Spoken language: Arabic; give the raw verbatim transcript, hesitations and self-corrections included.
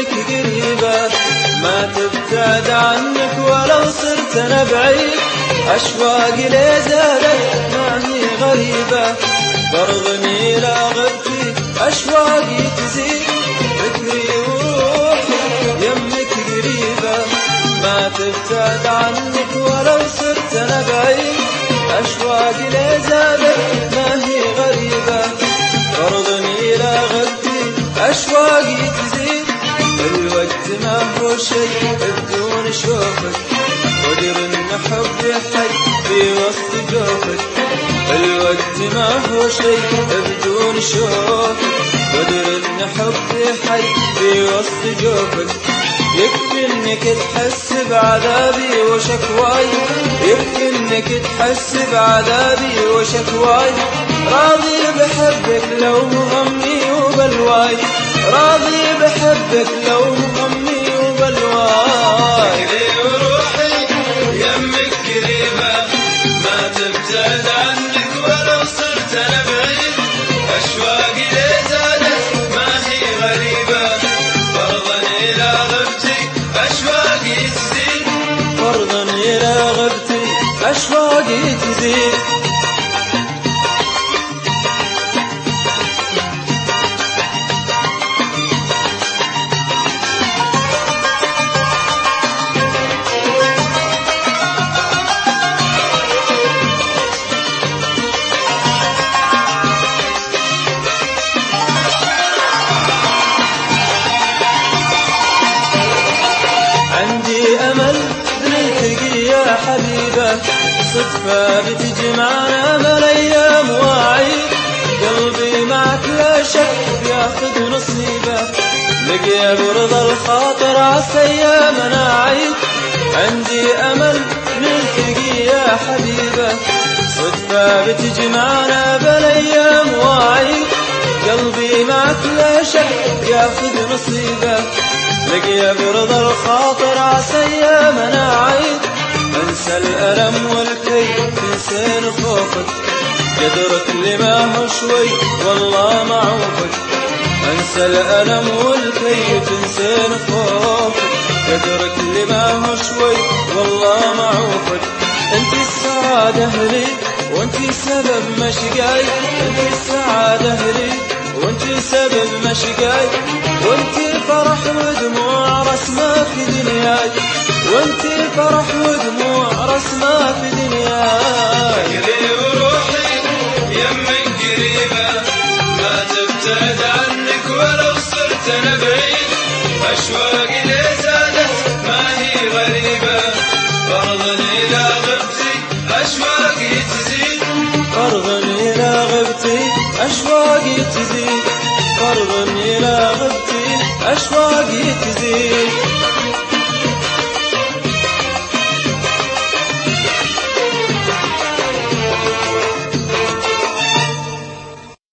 قريبة، ما تبتعد عنك ولو صرت أنا بعيد. أشواقي لي زادت ما هي غريبة، برضني لا غبتي أشواقي تزيد. فكري وروحي يمك قريبة، ما تبتعد عنك ولو صرت أنا بعيد. أشواقي لي زادت ما هي غريبة، برضني لا غبتي أشواقي تزيد. الوقت ما هو شيء بدون شوفك، ودر ان حبي حي في وسط جوفك. الوقت ما هو شيء بدون شوفك، ودر ان حبي حي في وسط جوفك. يكفي انك تحس بعذابي وشكواي، يكفي انك تحس بعذابي وشكواي. راضي بحبك لو همي وبلواي، راضي بحبك لو همي وبلواي. وروحي يمك قريبة، ما تبتعد عنك ولو صرت أنا بعيد. أشواقي لي زادت ما هي غريبة، فرضا إلى غبتي أشواقي تزيد. فرضا إلى غبتي أشواقي تزيد. حبيبة صدفة بتجمعنا ما الأيام واعيد. قلبي معك لا شك بياخذ نصيبه، لقي برضا الخاطر عالسيامنا عيد. عندي أمل نلتقي يا حبيبة، صدفة بتجمعنا بالأيام واعيد. قلبي معك لا شك بياخذ نصيبه، لقي برضا الخاطر عالسيامنا عيد. انسى الألم والكي تنسين خوفك، قدرك لما هو شوي والله معوفك. انسى الألم والكي تنسين خوفك، قدرك لما هو شوي والله معوفك. انت السعادة لي وانت سبب مشقاي، انت السعادة لي وانت سبب مشقاي. وانت فرح ودموع رسمة في دنياي، وانت فرح ودموع رسمة في دنياي. فكري وروحي يمك قريبة، ما تبتعد عنك ولو صرت أنا بعيد. أشواقي لي زادت ما هي غريبة، فرضا إلى غبتي أشواقي تزيد. فرضا إلى غبتي أشواقي تزيد، فرضا إلى غبتي أشواقي تزيد.